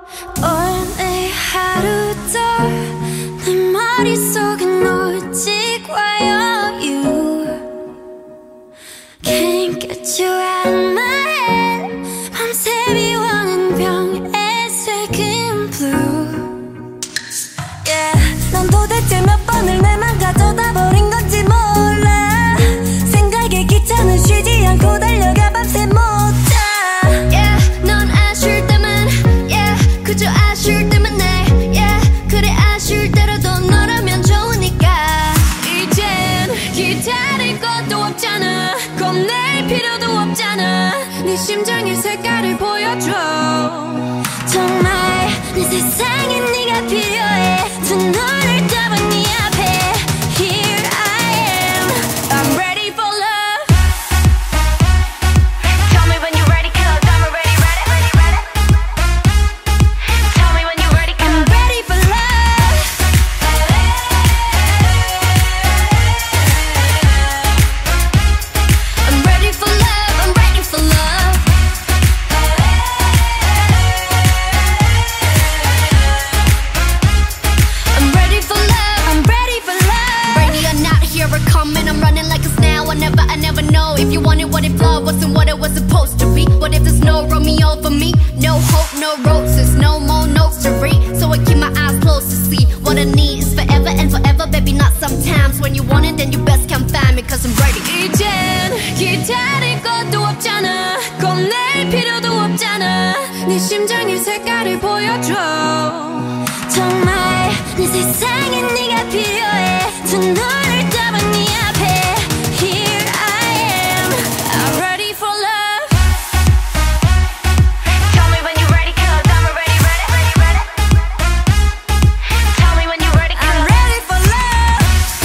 오늘 하루도 내 머릿속은 오직 와요 You Can't get you out of my head 밤새 비워낸 병에 새긴 blue Yeah 넌 도대체 몇 번을 내 맘 가져다 버린 건지 몰라 생각에 기차는 쉬지 않고 달려가 밤새 못 자 Yeah 넌 아쉬울 때만 Yeah 그저 아쉬울 때만 내 Yeah 그래 아쉬울 때라도 너라면 좋으니까 이젠 기다릴 것도 없잖아 겁낼 필요도 없잖아 네 심장의 색깔을 보여줘 정말 내 세상에 네가 필요해 두 눈을 떠본 네 앞에 Here I am I'm ready for love Tell me when you're ready cause I'm already ready Tell me when you're ready cause I'm ready for love I'm ready for love I'm ready for love I'm ready for love I'm ready for love Ready or not here I come and I'm running like a snail I never know if you wanted what if love wasn't what it was supposed to be What if there's no Romeo for me No hope no roses no more notes to read So I keep my eyes closed to see what I need is forever and forever baby not sometimes When you want it then you best come find me cause I'm ready 이젠 기다릴 것도 없잖아 겁낼 필요도 없잖아 네 심장의 색깔을 보여줘 정말 내 세상에 네가 필요해 두 눈을 떠본 네 앞에 Here I am I'm ready for love Tell me when you're ready cause I'm already ready Tell me when you're ready cause I'm ready for love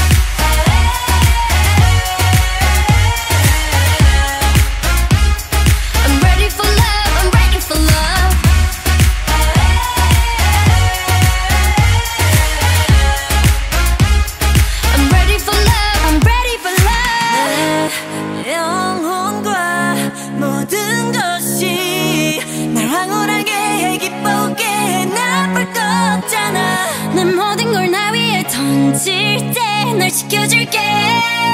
I'm ready for love I'm ready for love I'm ready for love I'm ready for love 내 영혼과 모든 것이 날 황홀하게 해 기쁘게 해 나쁠 거 없잖아 내 모든 걸 나 위에 던질 때 널 지켜줄게